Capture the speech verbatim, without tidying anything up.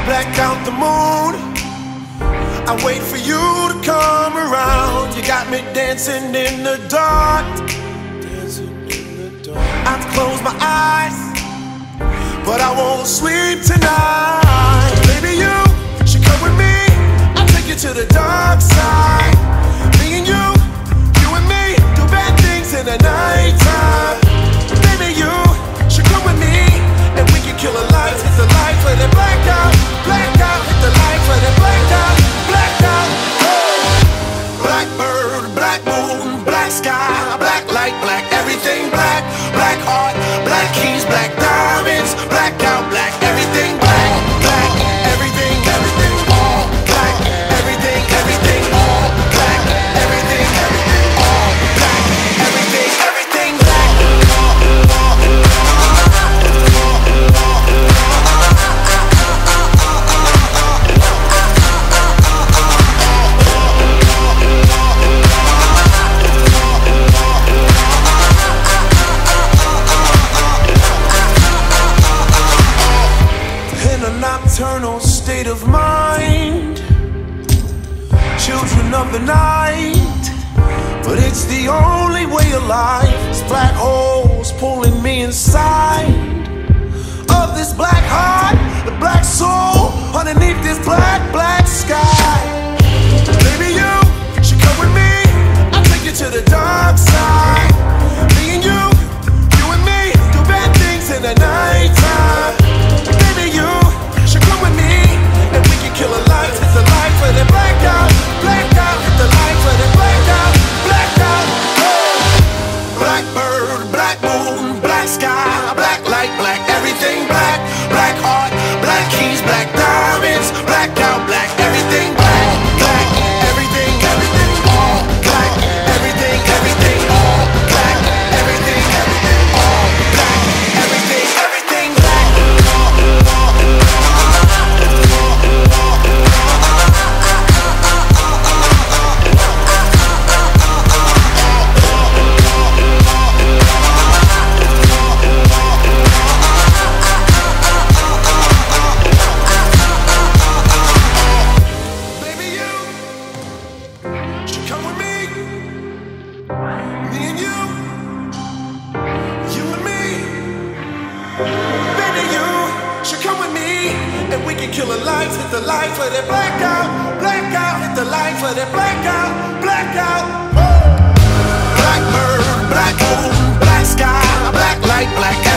black out the moon. I wait for you to come around. You got me dancing in the dark. I've closed my eyes, but I won't sleep tonight. Baby, you should come with me. I'll take you to the dark side. Me and you, you and me, do bad things in the nighttime. Baby, you should come with me, and we can kill the lights, hit the lights, let it black out, black out, hit the lights, let it black out, black out. Black bird, black moon, black sky, black light, black everything black, black heart, black keys, black diamonds, black out, black everything black, black everything, everything all black, everything, everything all black, everything, everything all black, everything, everything black. In a nocturnal state of mind, children of the night, but it's the only way of life. It's black holes pulling me inside of this black heart, the black soul underneath this black, black sky. Baby, you should come with me. I'll take you to the dark side. Me and you, you and me, do bad things in the nighttime. Baby, you should come with me, and we can kill the lights, hit the lights, let it black out, black out, hit the lights, let it black out, black out. Black bird, black moon, black sky, black light, black everything black, black heart, black keys, black diamonds, black out, black everything black, black everything, everything all black, everything, everything all black, everything, everything all black, everything, everything black. Baby, you should come with me. Me and you, you and me. Baby, you should come with me, and we can kill the lights, hit the lights, let it black out, black out, hit the lights, let it black out, black out. Black bird, black moon, black sky, black light, black